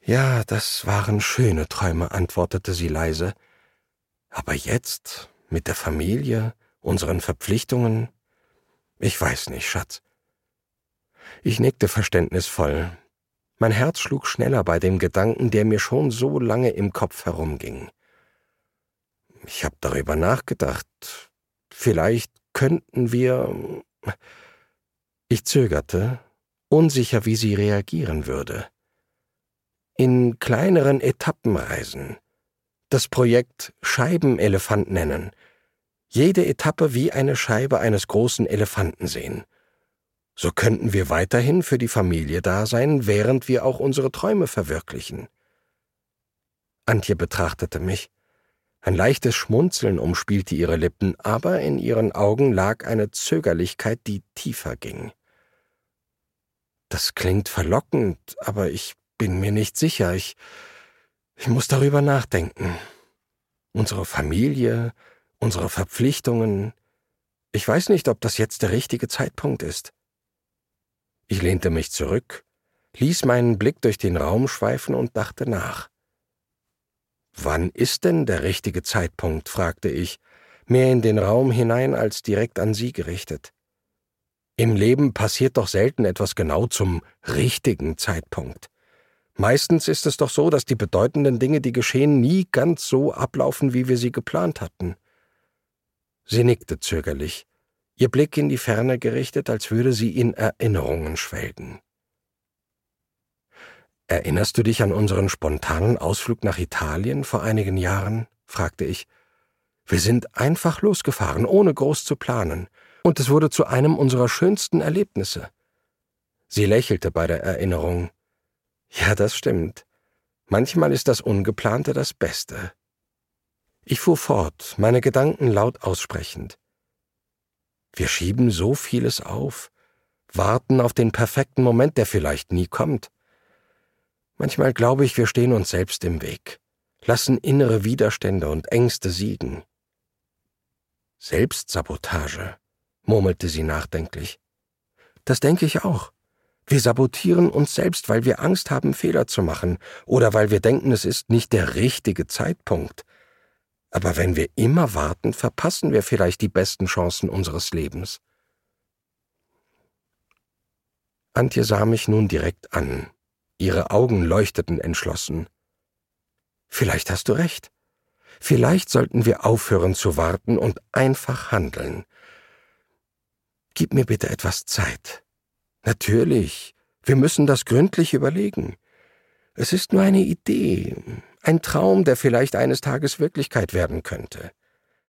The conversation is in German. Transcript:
Ja, das waren schöne Träume, antwortete sie leise. Aber jetzt, mit der Familie, unseren Verpflichtungen? Ich weiß nicht, Schatz. Ich nickte verständnisvoll. Mein Herz schlug schneller bei dem Gedanken, der mir schon so lange im Kopf herumging. Ich habe darüber nachgedacht. Vielleicht könnten wir... Ich zögerte, unsicher, wie sie reagieren würde. In kleineren Etappen reisen. Das Projekt Scheibenelefant nennen. Jede Etappe wie eine Scheibe eines großen Elefanten sehen. So könnten wir weiterhin für die Familie da sein, während wir auch unsere Träume verwirklichen. Antje betrachtete mich. Ein leichtes Schmunzeln umspielte ihre Lippen, aber in ihren Augen lag eine Zögerlichkeit, die tiefer ging. Das klingt verlockend, aber ich bin mir nicht sicher. Ich muss darüber nachdenken. Unsere Familie, unsere Verpflichtungen. Ich weiß nicht, ob das jetzt der richtige Zeitpunkt ist. Ich lehnte mich zurück, ließ meinen Blick durch den Raum schweifen und dachte nach. »Wann ist denn der richtige Zeitpunkt?« fragte ich, mehr in den Raum hinein als direkt an sie gerichtet. Im Leben passiert doch selten etwas genau zum richtigen Zeitpunkt. Meistens ist es doch so, dass die bedeutenden Dinge, die geschehen, nie ganz so ablaufen, wie wir sie geplant hatten. Sie nickte zögerlich, ihr Blick in die Ferne gerichtet, als würde sie in Erinnerungen schwelgen. »Erinnerst du dich an unseren spontanen Ausflug nach Italien vor einigen Jahren?« fragte ich. »Wir sind einfach losgefahren, ohne groß zu planen, und es wurde zu einem unserer schönsten Erlebnisse.« Sie lächelte bei der Erinnerung. »Ja, das stimmt. Manchmal ist das Ungeplante das Beste.« Ich fuhr fort, meine Gedanken laut aussprechend. »Wir schieben so vieles auf, warten auf den perfekten Moment, der vielleicht nie kommt. Manchmal glaube ich, wir stehen uns selbst im Weg, lassen innere Widerstände und Ängste siegen.« »Selbstsabotage«, murmelte sie nachdenklich. »Das denke ich auch. Wir sabotieren uns selbst, weil wir Angst haben, Fehler zu machen oder weil wir denken, es ist nicht der richtige Zeitpunkt. Aber wenn wir immer warten, verpassen wir vielleicht die besten Chancen unseres Lebens.« Antje sah mich nun direkt an. Ihre Augen leuchteten entschlossen. »Vielleicht hast du recht. Vielleicht sollten wir aufhören zu warten und einfach handeln. Gib mir bitte etwas Zeit.« »Natürlich, wir müssen das gründlich überlegen. Es ist nur eine Idee, ein Traum, der vielleicht eines Tages Wirklichkeit werden könnte.